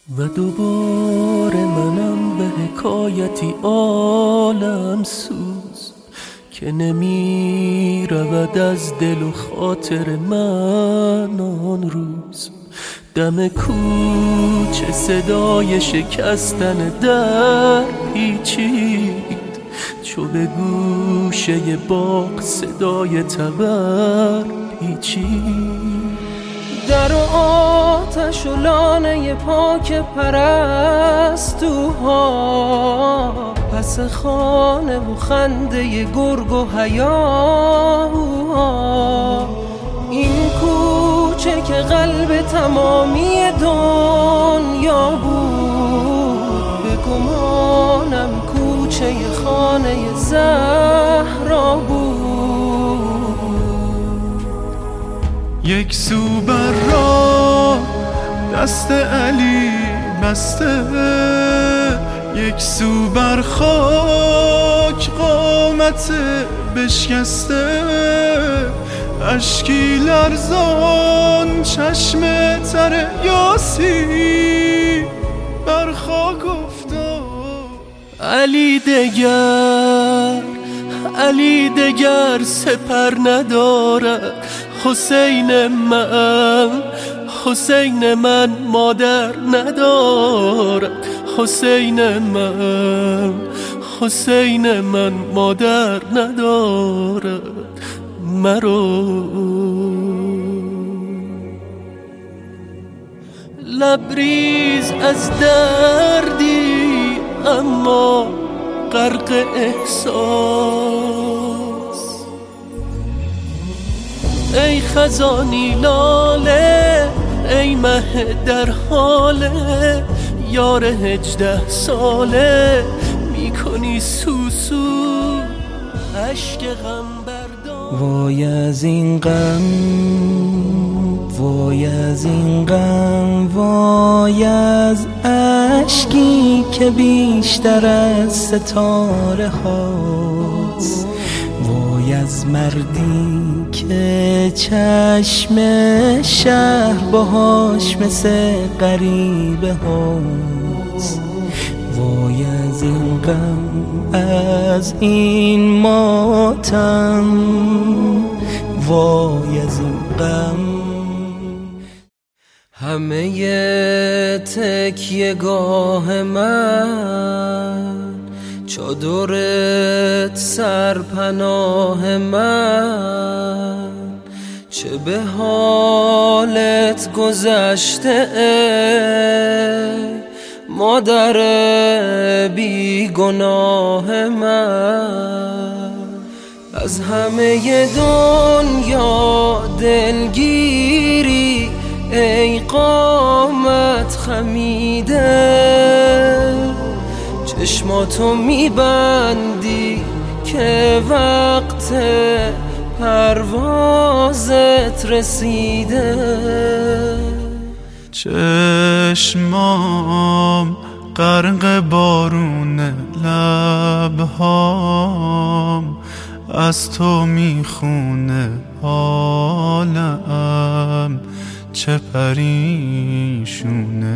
و دوباره منم به حکایتی عالم سوز که نمی رود از دل و خاطر من آن روز. دم کوچه صدای شکستن در پیچید، چو به گوشه باغ صدای تبر پیچید. در و آتش و لانه پاک پرستوها، پس خانه و خنده گرگ و هیاهوها. این کوچه که قلب تمامی دنیا بود، به گمانم کوچه خانه زهرا بود. یک سو بر راه دست علی بسته، یک سو بر خاک قامت بشکسته. اشکی لرزان چشم تر یاسی بر خاک افتاد. علی دگر سپر ندارد. حسین من مادر ندارد. حسین من مادر ندارد مرو. لبریز از دردی اما غرق احساس. ای خزانی لاله، ای مه در حاله، یار 18 ساله میکنی سوسو عشق غم بردار. وای از این غم، وای از این غم، وای از اشکی که بیشتر از ستاره هاست. وای از مردی که چشم شهر باهاش مثل غریبه هاست. وای از این غم، از این ماتم، وای از این غم. همه تکیه‌گاه من، چادرت سرپناه من. چه به حالت گذشته مادر بیگناه من. از همه دنیا دلگیری ای قامت خمیده. چشماتو میبندی که وقت پروازت رسیده. چشمام غرق بارون، لبهام از تو میخونه حالم چه پریشونه.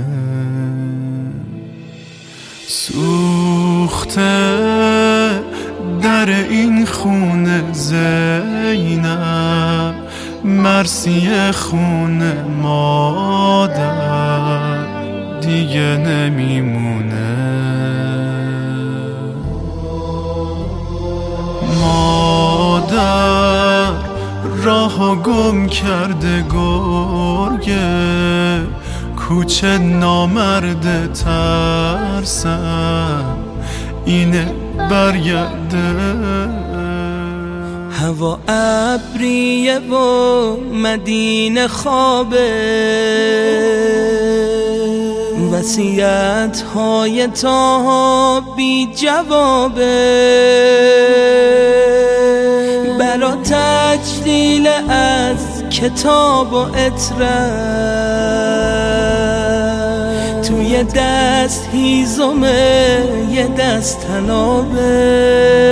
سوخته در این خونه زینب، مرسی خونه مادر دیگه نمیمونه. مادر راهو گم کرده گرگه، کوچه نامرده ترسم اینه برگرده. هوا ابریه و مدینه خوابه، وصیت های تا بی جوابه. برا تجلیل از کتاب و اطرت، توی دست هیزمه یه دست طنابه.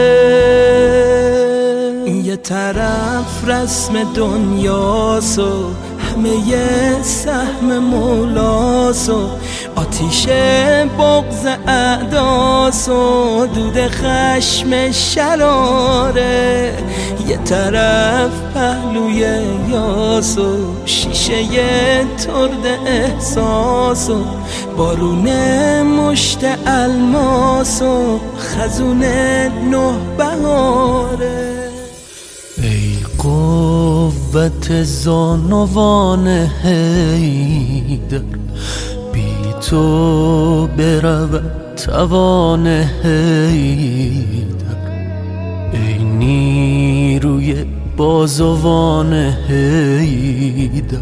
یه طرف رسم دنیاست و همه یه سهم مولاست و آتیش بغض اعداس و دود خشم شراره، یه طرف پهلوی یاس و شیشه ترد احساس و بارون مشت الماس و خزون نه بهاره. ای قوت زانوان حیدر، بی تو برود توان حیدر. ای نیروی بازوان حیدر،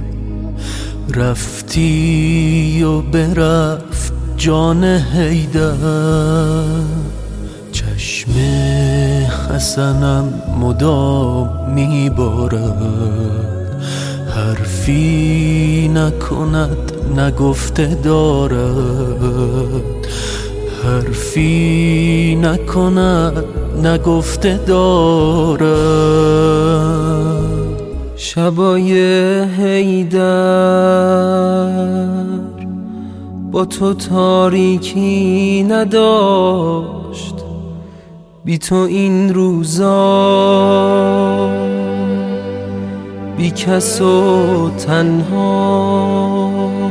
رفتی و برفت جان حیدر. چشم حسنم مدام میبارد، حرفی نکند نگفته دارد، حرفی نکند نگفته دارد. شبای حیدر با تو تاریکی نداشت، بی تو این روزا بی کس و تنها،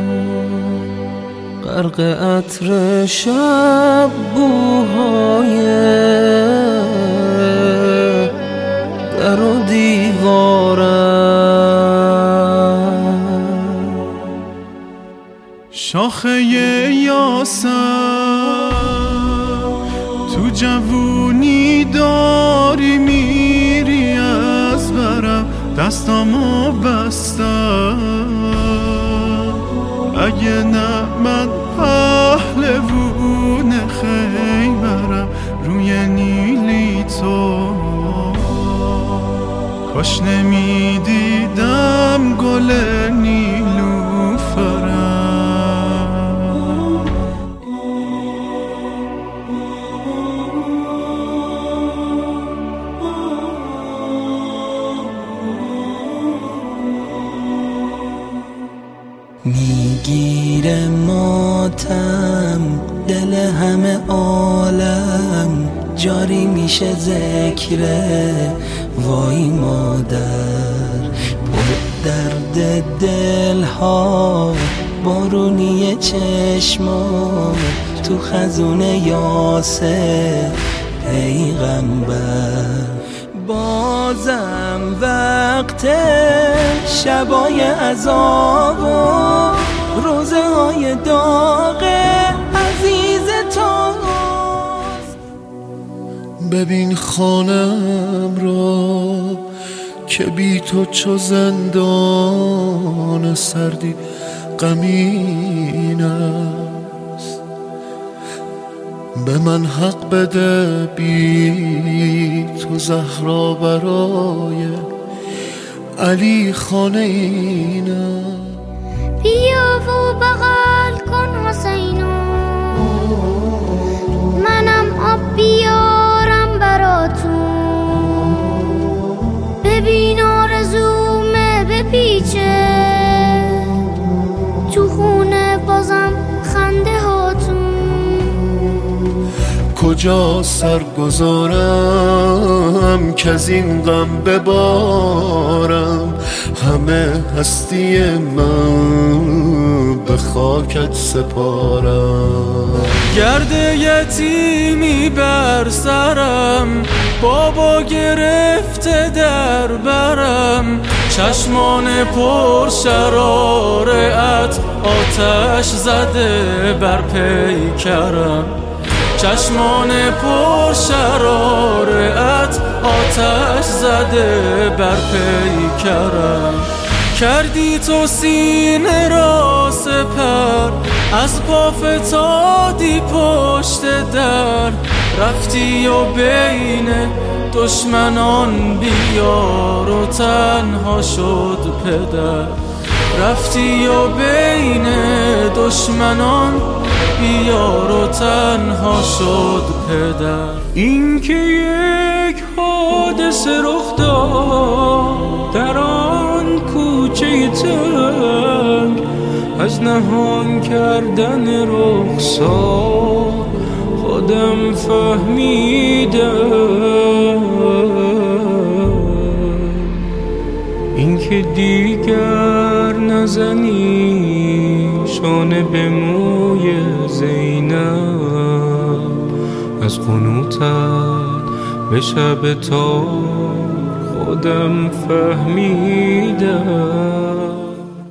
غرق عطر شب بوهای در و دیوارم. شاخه یاسم تو جوونی داری میری از برم، دستامو بستم. اگه نه من پهلوون خیمرم روی نیلی تو، کاش نمیدیدم گل نیلوفرم. میگیره ماتم دل همه عالم، جاری میشه ذکره وای مادر. پر درد دلها بارونی چشما، تو خزون یاسه پیغمبر. بازم وقت شبای عذاب و روزه های داغ عزیز توست. ببین خانم را که بی تو چو زندان سردی غمین است. به من حق بده بی تو زهرا برای علی خانه اینا. بیا و بغل کن حسینو، منم آب بیارم براتون. ببین آرزومه بپیچه تو خونه بازم خنده هاتون. کجا سر گذارم که از این غم ببارم، همه هستی من به خاکت سپارم. گرد یتیمی بر سرم، بابا گرفته در برم. چشمان پر شرارت آتش زده بر پیکرم. چشمان پر شرارت آتش زده بر پیکرم. کردی تو سینه را سپر، از پا فتادی پشت در. رفتی و بین دشمنان بیار و تنها شد پدر. رفتی و بین دشمنان بیار و تنها شد پدر. این که یک حادثه رخ داد در آن کوچه تنگ، از نهان کردن رخسار خودم فهمیدم اینکه دیگر نزنی شانه به موی زینب از قنوتت به شب تار خودم فهمیدم